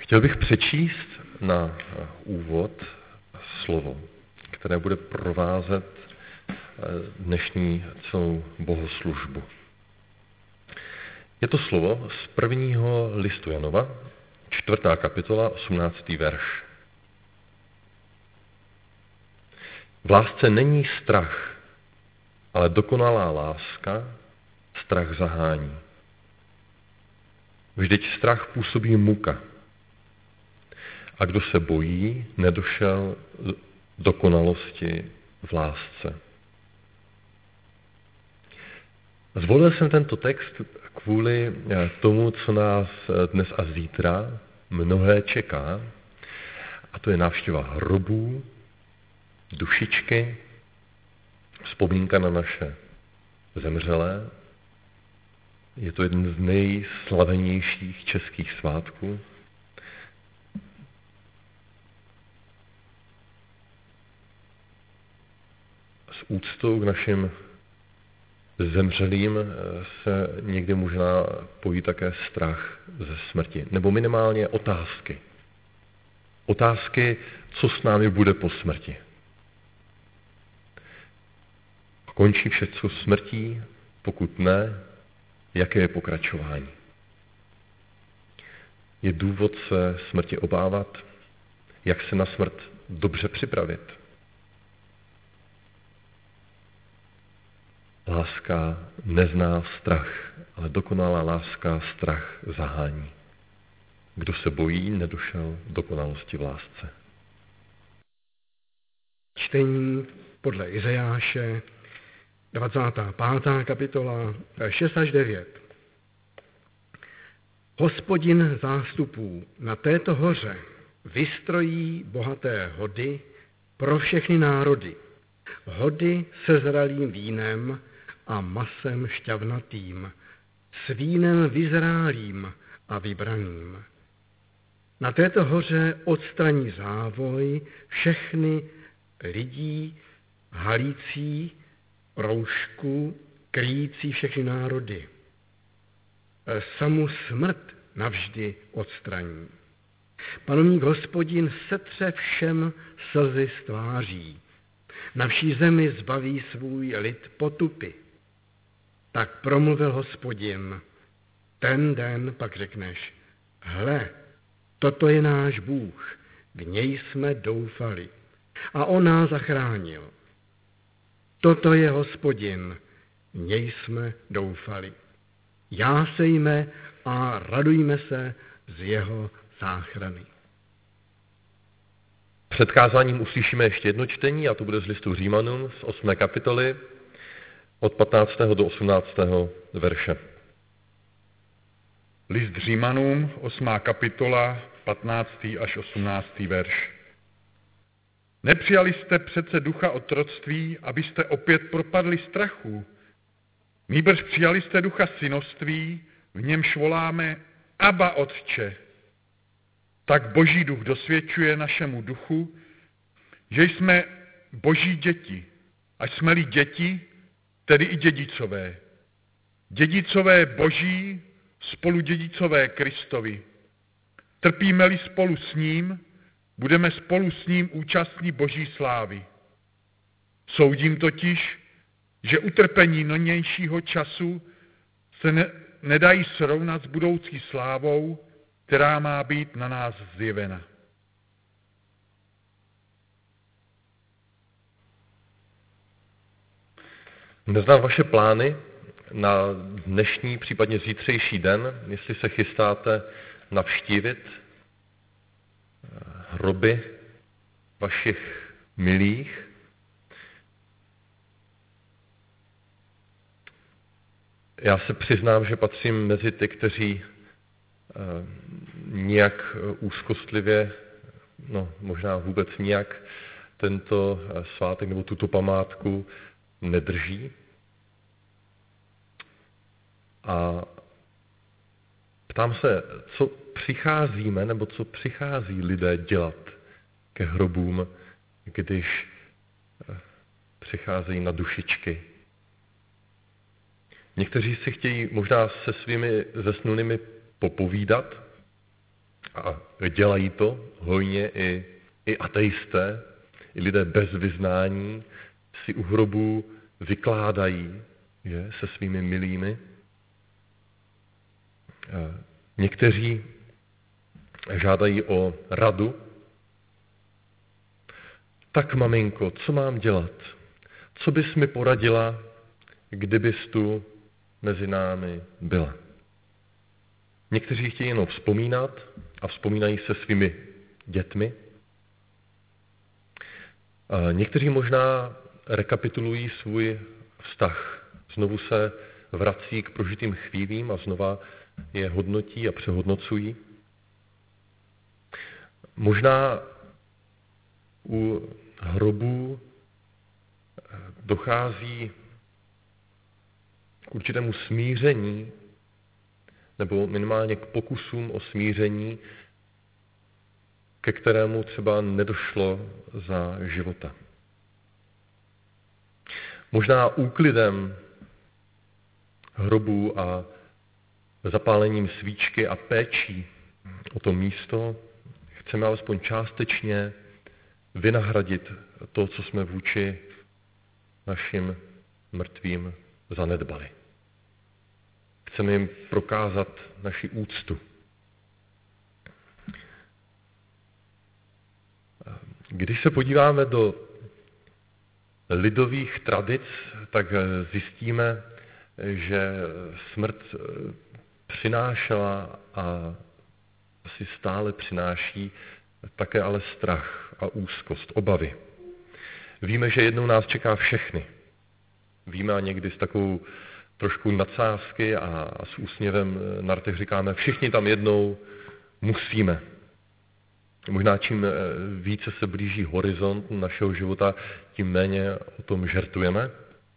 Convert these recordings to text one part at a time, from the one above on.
Chtěl bych přečíst na úvod slovo, které bude provázet dnešní celou bohoslužbu. Je to slovo z 1. listu Janova, 4. kapitola, 18. verš. V lásce není strach, ale dokonalá láska strach zahání. Vždyť strach působí muka. A kdo se bojí, nedošel dokonalosti v lásce. Zvolil jsem tento text kvůli tomu, co nás dnes a zítra mnohé čeká, a to je návštěva hrobů, dušičky, vzpomínka na naše zemřelé. Je to jeden z nejslavenějších českých svátků. S úctou k našim zemřelým se někdy možná pojí také strach ze smrti, nebo minimálně otázky. Otázky, co s námi bude po smrti. Končí všechno smrtí, pokud ne, jaké je pokračování. Je důvod se smrti obávat, jak se na smrt dobře připravit. Láska nezná strach, ale dokonalá láska strach zahání. Kdo se bojí, nedošel dokonalosti v lásce. Čtení podle Izajáše, 25. kapitola, 6 až 9. Hospodin zástupů na této hoře vystrojí bohaté hody pro všechny národy, hody se zralým vínem a masem šťavnatým, s vínem vyzrálým a vybraným. Na této hoře odstraní závoj všechny lidí halící roušku, kryjící všechny národy. Samu smrt navždy odstraní. Panovník Hospodin setře všem slzy z tváří. Na vší zemi zbaví svůj lid potupy. Tak promluvil Hospodin. Ten den pak řekneš, hle, toto je náš Bůh, v něj jsme doufali a on nás zachránil. Toto je Hospodin, v něj jsme doufali. Jásejme a radujme se z jeho záchrany. Před kázáním uslyšíme ještě jedno čtení, a to bude z listu Římanům z 8. kapitoly od 15. do 18. verše. List Římanům, 8. kapitola, 15. až 18. verš. Nepřijali jste přece ducha otroctví, abyste opět propadli strachu. Nýbrž přijali jste ducha synoství, v němž voláme Abba Otče. Tak Boží duch dosvědčuje našemu duchu, že jsme Boží děti. A jsme-li děti, tedy i dědicové. Dědicové Boží, spolu dědicové Kristovi. Trpíme-li spolu s ním, budeme spolu s ním účastní Boží slávy. Soudím totiž, že utrpení nynějšího času se nedají srovnat s budoucí slávou, která má být na nás zjevena. Neznám vaše plány na dnešní, případně zítřejší den, jestli se chystáte navštívit hroby vašich milých. Já se přiznám, že patřím mezi ty, kteří nijak úzkostlivě, možná vůbec nijak tento svátek nebo tuto památku nedrží. A ptám se, co přicházíme, nebo co přichází lidé dělat ke hrobům, když přicházejí na dušičky. Někteří si chtějí možná se svými zesnulými popovídat, A dělají to hojně i ateisté, i lidé bez vyznání si u hrobu vykládají, že, se svými milými. Někteří žádají o radu. Tak, maminko, co mám dělat? Co bys mi poradila, kdybys tu mezi námi byla? Někteří chtějí jenom vzpomínat a vzpomínají se svými dětmi. A někteří možná rekapitulují svůj vztah. Znovu se vrací k prožitým chvílím a znova je hodnotí a přehodnocují. Možná u hrobů dochází k určitému smíření, nebo minimálně k pokusům o smíření, ke kterému třeba nedošlo za života. Možná úklidem hrobů a zapálením svíčky a péčí o to místo chceme alespoň částečně vynahradit to, co jsme vůči našim mrtvým zanedbali. Chceme jim prokázat naši úctu. Když se podíváme do lidových tradic, tak zjistíme, že smrt přinášela a asi stále přináší také ale strach a úzkost, obavy. Víme, že jednou nás čeká všechny. Víme a někdy s takovou trošku nadsázky a s úsměvem na rtech říkáme, všichni tam jednou musíme. Možná čím více se blíží horizont našeho života, tím méně o tom žertujeme.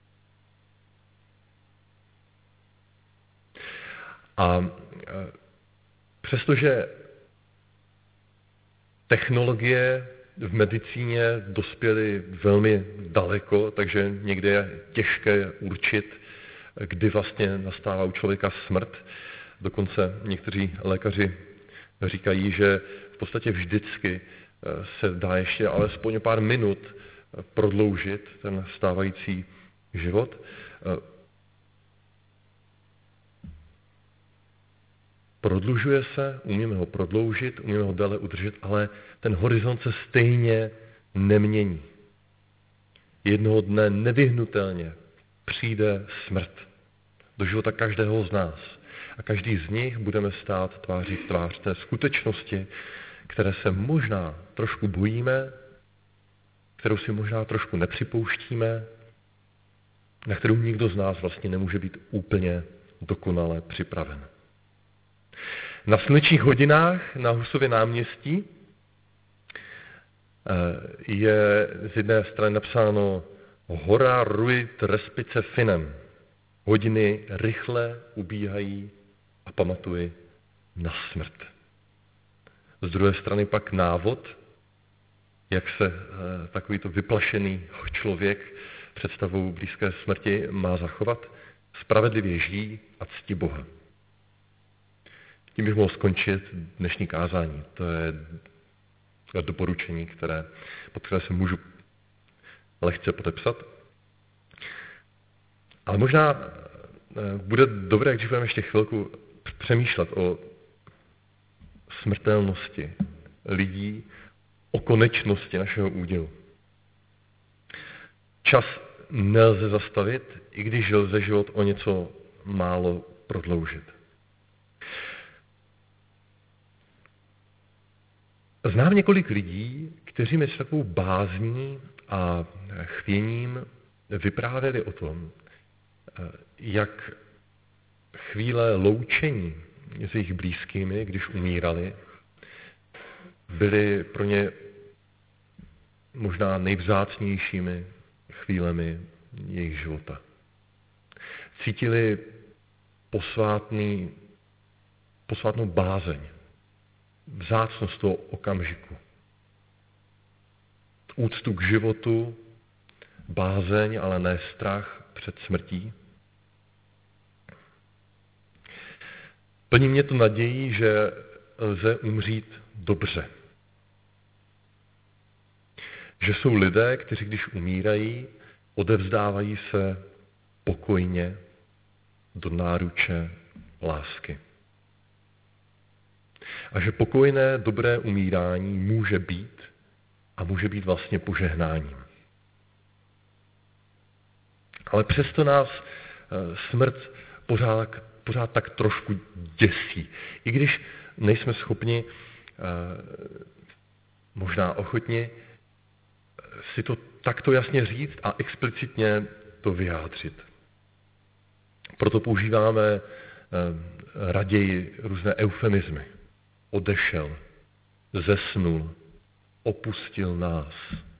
A přestože technologie v medicíně dospěly velmi daleko, takže někdy je těžké určit, kdy vlastně nastává u člověka smrt. Dokonce někteří lékaři říkají, že v podstatě vždycky se dá ještě alespoň o pár minut prodloužit ten stávající život. Prodlužuje se, umíme ho prodloužit, umíme ho déle udržet, ale ten horizont se stejně nemění. Jednoho dne nevyhnutelně přijde smrt do života každého z nás. A každý z nich budeme stát tváří v tvář té skutečnosti, které se možná trošku bojíme, kterou si možná trošku nepřipouštíme, na kterou nikdo z nás vlastně nemůže být úplně dokonale připraven. Na slunečních hodinách na Husově náměstí je z jedné strany napsáno Hora ruit respice finem. Hodiny rychle ubíhají a pamatuj na smrt. Z druhé strany pak návod, jak se takovýto vyplašený člověk představou blízké smrti má zachovat. Spravedlivě žijí a cti Boha. Tím bych mohl skončit dnešní kázání. To je doporučení, pod které se můžu lehce podepsat. Ale možná bude dobré, když budeme ještě chvilku přemýšlet o smrtelnosti lidí, o konečnosti našeho údělu. Čas nelze zastavit, i když lze život o něco málo prodloužit. Znám několik lidí, kteří mi s takovou bázní a chvěním vyprávěli o tom, jak chvíle loučení s jejich blízkými, když umírali, byly pro ně možná nejvzácnějšími chvílemi jejich života. Cítili posvátnou bázeň, vzácnost toho okamžiku. Úctu k životu, bázeň, ale ne strach před smrtí. Plní mě to nadějí, že lze umřít dobře. Že jsou lidé, kteří když umírají, odevzdávají se pokojně do náruče lásky. A že pokojné, dobré umírání může být a může být vlastně požehnáním. Ale přesto nás smrt pořád tak trošku děsí. I když nejsme schopni, možná ochotni, si to takto jasně říct a explicitně to vyjádřit. Proto používáme raději různé eufemizmy. Odešel, zesnul, opustil nás.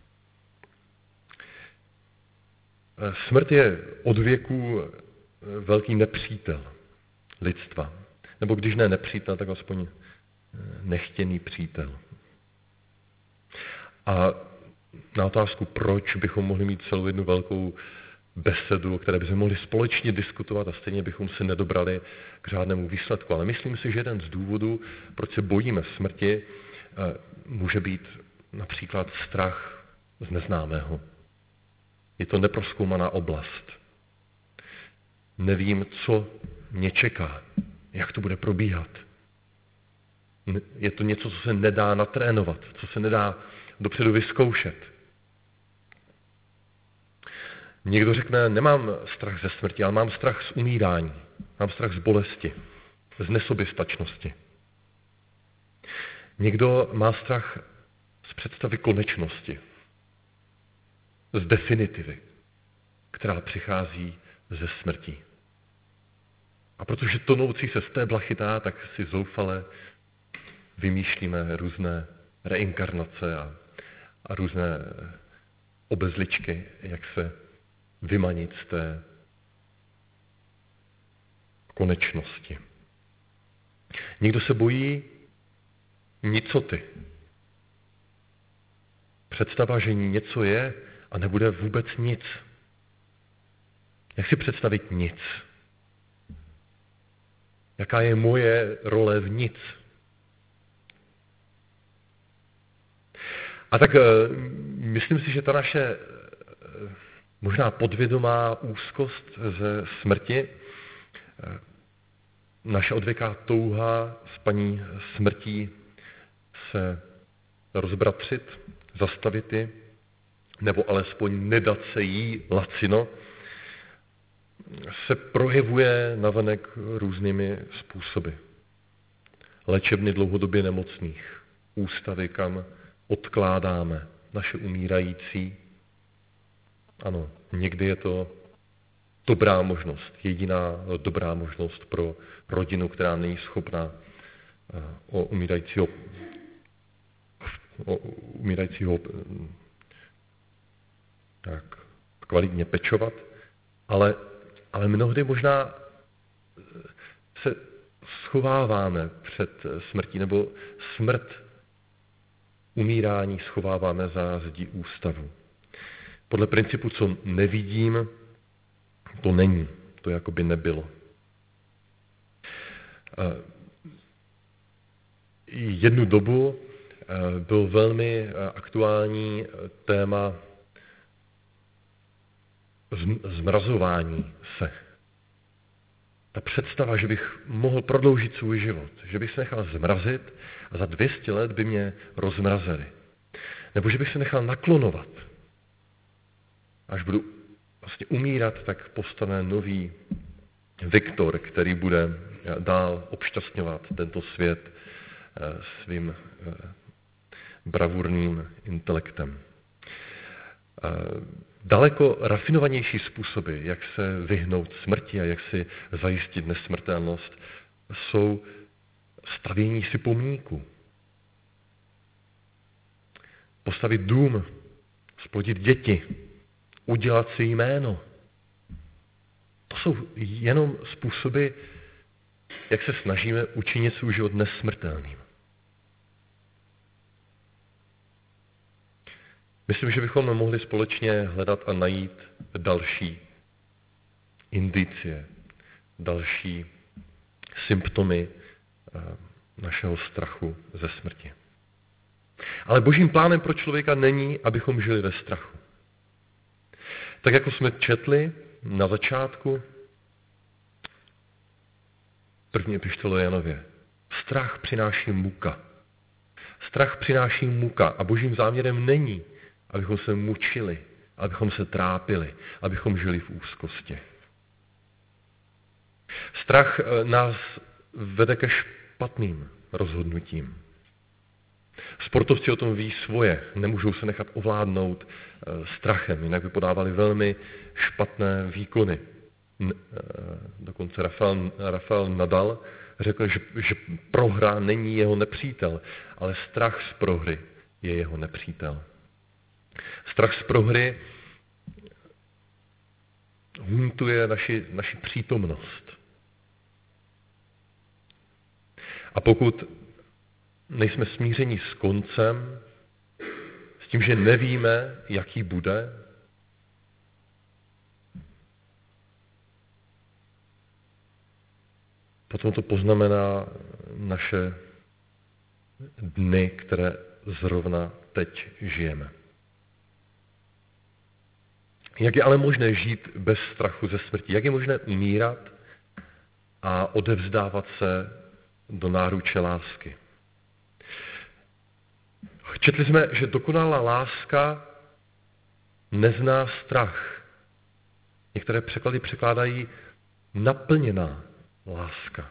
Smrt je od věků velký nepřítel lidstva. Nebo když ne nepřítel, tak aspoň nechtěný přítel. A na otázku, proč bychom mohli mít celou jednu velkou besedu, o které bychom mohli společně diskutovat a stejně bychom se nedobrali k žádnému výsledku. Ale myslím si, že jeden z důvodů, proč se bojíme smrti, může být například strach z neznámého. Je to neprozkoumaná oblast. Nevím, co mě čeká, jak to bude probíhat. Je to něco, co se nedá natrénovat, co se nedá dopředu vyzkoušet. Někdo řekne, nemám strach ze smrti, ale mám strach z umírání, mám strach z bolesti, z nesoběstačnosti. Někdo má strach z představy konečnosti, z definitivy, která přichází ze smrti. A protože tonoucí se stébla chytá, tak si zoufale vymýšlíme různé reinkarnace a různé obezličky, jak se vymanit z té konečnosti. Někdo se bojí nicoty. Představa, že něco je a nebude vůbec nic. Jak si představit nic? Jaká je moje role v nic? A tak myslím si, že ta naše možná podvědomá úzkost ze smrti, naše odvěká touha s paní smrtí se rozbratřit, zastavit ji, nebo alespoň nedat se jí lacino, se projevuje navenek různými způsoby. Léčebny dlouhodobě nemocných, ústavy, kam odkládáme naše umírající. Ano, někdy je to dobrá možnost, jediná dobrá možnost pro rodinu, která není schopna o umírajícího tak kvalitně pečovat, ale mnohdy možná se schováváme před smrtí, nebo smrt, umírání schováváme za zdí ústavu. Podle principu, co nevidím, to není, to jako by nebylo. Jednu dobu byl velmi aktuální téma zmrazování se. Ta představa, že bych mohl prodloužit svůj život, že bych se nechal zmrazit a za 200 let by mě rozmrazili. Nebo že bych se nechal naklonovat. Až budu vlastně umírat, tak povstane nový Viktor, který bude dál obšťastňovat tento svět svým bravurným intelektem. Daleko rafinovanější způsoby, jak se vyhnout smrti a jak si zajistit nesmrtelnost, jsou stavění si pomníku. Postavit dům, splodit děti, udělat si jméno. To jsou jenom způsoby, jak se snažíme učinit svůj život nesmrtelným. Myslím, že bychom mohli společně hledat a najít další indicie, další symptomy našeho strachu ze smrti. Ale Božím plánem pro člověka není, abychom žili ve strachu. Tak jako jsme četli na začátku první epištole Janově, strach přináší muka. Strach přináší muka a Božím záměrem není, abychom se mučili, abychom se trápili, abychom žili v úzkosti. Strach nás vede ke špatným rozhodnutím. Sportovci o tom ví svoje, nemůžou se nechat ovládnout strachem, jinak by podávali velmi špatné výkony. Dokonce Rafael Nadal řekl, že prohra není jeho nepřítel, ale strach z prohry je jeho nepřítel. Strach z prohry huntuje naši přítomnost. A pokud nejsme smíření s koncem, s tím, že nevíme, jaký bude, potom to poznamená naše dny, které zrovna teď žijeme. Jak je ale možné žít bez strachu ze smrti? Jak je možné umírat a odevzdávat se do náruče lásky? Četli jsme, že dokonalá láska nezná strach. Některé překlady překládají naplněná láska.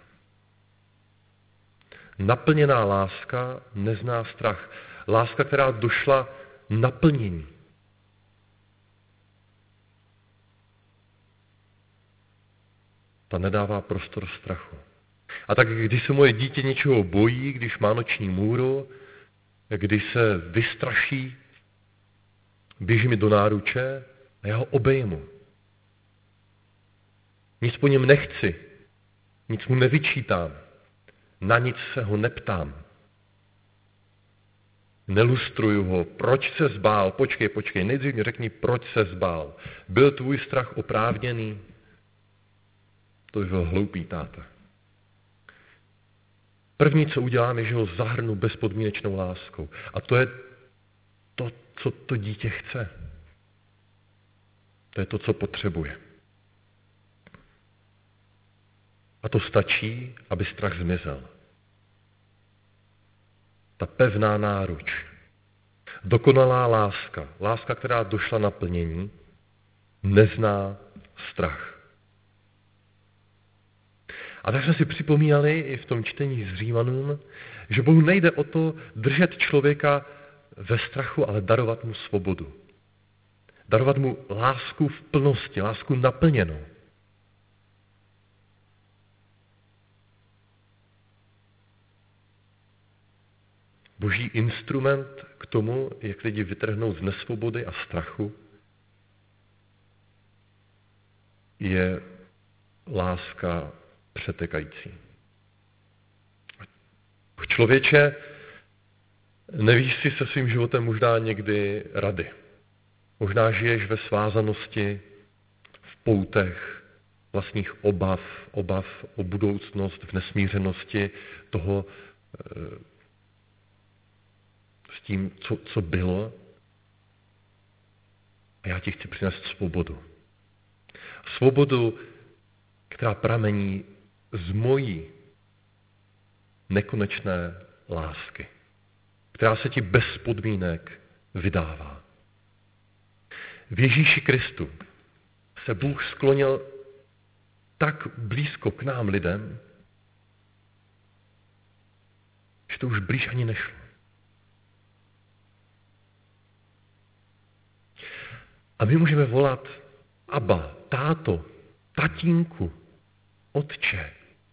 Naplněná láska nezná strach. Láska, která došla naplnění. Ta nedává prostor strachu. A tak když se moje dítě něčeho bojí, když má noční můru, když se vystraší, běží mi do náruče a já ho obejmu. Nic po něm nechci, nic mu nevyčítám, na nic se ho neptám. Nelustruju ho, proč se zbál, počkej, nejdřív mi řekni, proč se zbál. Byl tvůj strach oprávněný? To by byl hloupý táta. První, co udělám, je, že ho zahrnu bezpodmínečnou láskou. A to je to, co to dítě chce. To je to, co potřebuje. A to stačí, aby strach zmizel. Ta pevná náruč. Dokonalá láska. Láska, která došla na plnění, nezná strach. A tak jsme si připomínali i v tom čtení s Římanům, že Bohu nejde o to držet člověka ve strachu, ale darovat mu svobodu. Darovat mu lásku v plnosti, lásku naplněnou. Boží instrument k tomu, jak lidi vytrhnout z nesvobody a strachu, je láska přetekající. Člověče, nevíš si se svým životem možná někdy rady. Možná žiješ ve svázanosti, v poutech vlastních obav o budoucnost, v nesmířenosti toho s tím, co bylo. A já ti chci přinést svobodu. Svobodu, která pramení z mojí nekonečné lásky, která se ti bez podmínek vydává. V Ježíši Kristu se Bůh sklonil tak blízko k nám lidem, že to už blíž ani nešlo. A my můžeme volat Abba, táto, tatínku, otče.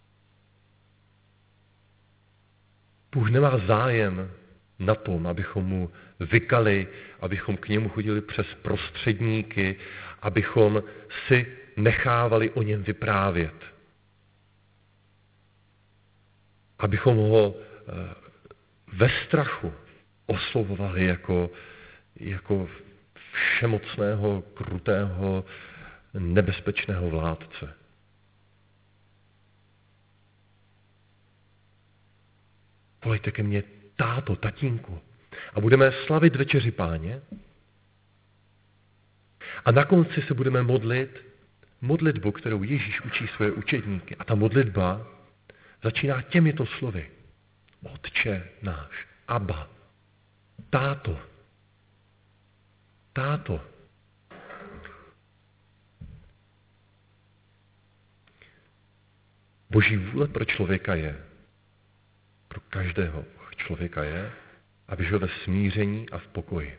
Bůh nemá zájem na tom, abychom mu vykali, abychom k němu chodili přes prostředníky, abychom si nechávali o něm vyprávět. Abychom ho ve strachu oslovovali jako všemocného, krutého, nebezpečného vládce. Volejte ke mně táto, tatínku. A budeme slavit večeři Páně. A na konci se budeme modlit modlitbu, kterou Ježíš učí svoje učedníky. A ta modlitba začíná těmito slovy. Otče náš, Abba, táto, táto. Boží vůle pro člověka je, pro každého člověka je, aby žil ve smíření a v pokoji.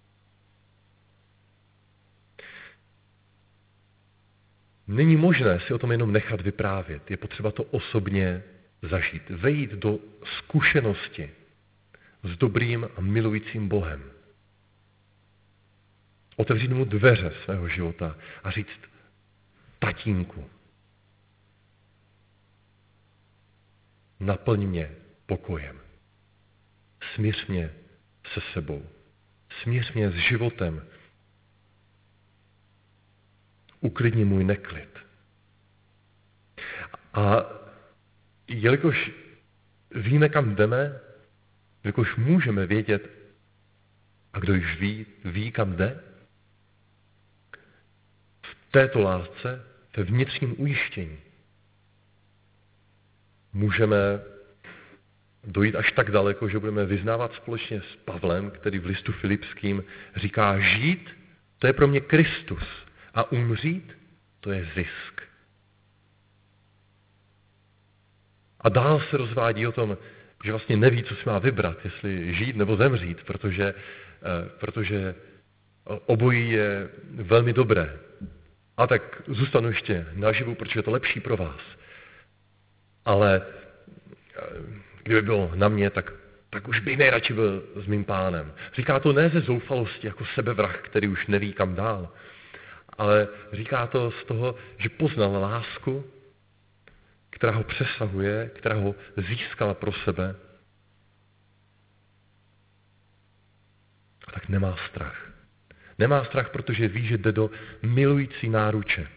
Není možné si o tom jenom nechat vyprávět. Je potřeba to osobně zažít. Vejít do zkušenosti s dobrým a milujícím Bohem. Otevřít mu dveře svého života a říct tatínku, naplň mě pokojem. Smíř mě se sebou. Smíř mě s životem. Uklidni můj neklid. A jelikož víme, kam jdeme, jelikož můžeme vědět, a kdo již ví, kam jde, v této lásce, ve vnitřním ujištění, můžeme dojít až tak daleko, že budeme vyznávat společně s Pavlem, který v listu Filipským říká, žít, to je pro mě Kristus a umřít, to je zisk. A dál se rozvádí o tom, že vlastně neví, co si má vybrat, jestli žít nebo zemřít, protože obojí je velmi dobré. A tak zůstanu ještě naživu, protože je to lepší pro vás. Ale kdyby bylo na mě, tak už bych nejradši byl s mým Pánem. Říká to ne ze zoufalosti, jako sebevrah, který už neví, kam dál, ale říká to z toho, že poznal lásku, která ho přesahuje, která ho získala pro sebe. A tak nemá strach. Nemá strach, protože ví, že jde do milující náruče.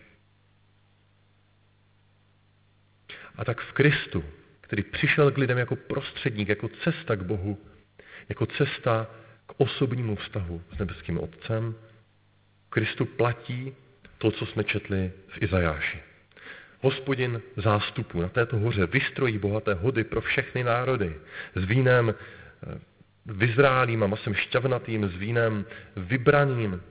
A tak v Kristu, který přišel k lidem jako prostředník, jako cesta k Bohu, jako cesta k osobnímu vztahu s nebeským Otcem, Kristu platí to, co jsme četli v Izajáši. Hospodin zástupů na této hoře vystrojí bohaté hody pro všechny národy s vínem vyzrálým a masem šťavnatým, s vínem vybraným.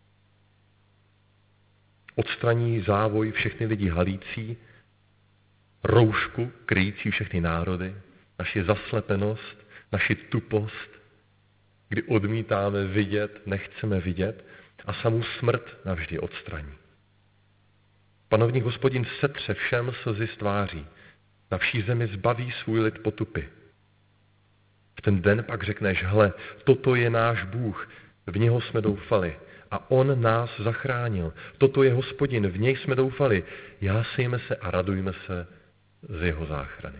Odstraní závoj všechny lidi halící, roušku kryjící všechny národy, naši zaslepenost, naši tupost, kdy odmítáme vidět, nechceme vidět a samou smrt navždy odstraní. Panovník Hospodin setře všem slzy z tváří, na vší zemi zbaví svůj lid potupy. V ten den pak řekneš, hle, toto je náš Bůh, v něho jsme doufali a on nás zachránil. Toto je Hospodin, v něj jsme doufali, jásejme se a radujme se z jeho záchrany.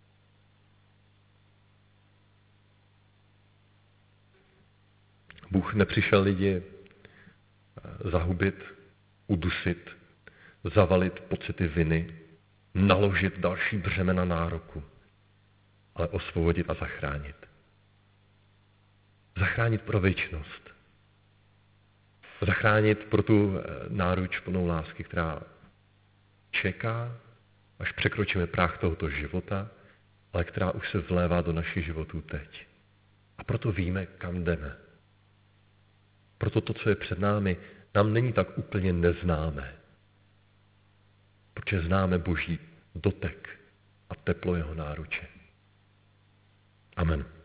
Bůh nepřišel lidi zahubit, udusit, zavalit pocity viny, naložit další břemena nároku, ale osvobodit a zachránit. Zachránit pro věčnost. Zachránit pro tu náruč plnou lásky, která čeká, až překročíme práh tohoto života, ale která už se vlévá do našich životů teď. A proto víme, kam jdeme. Proto to, co je před námi, nám není tak úplně neznámé. Protože známe Boží dotek a teplo jeho náruče. Amen.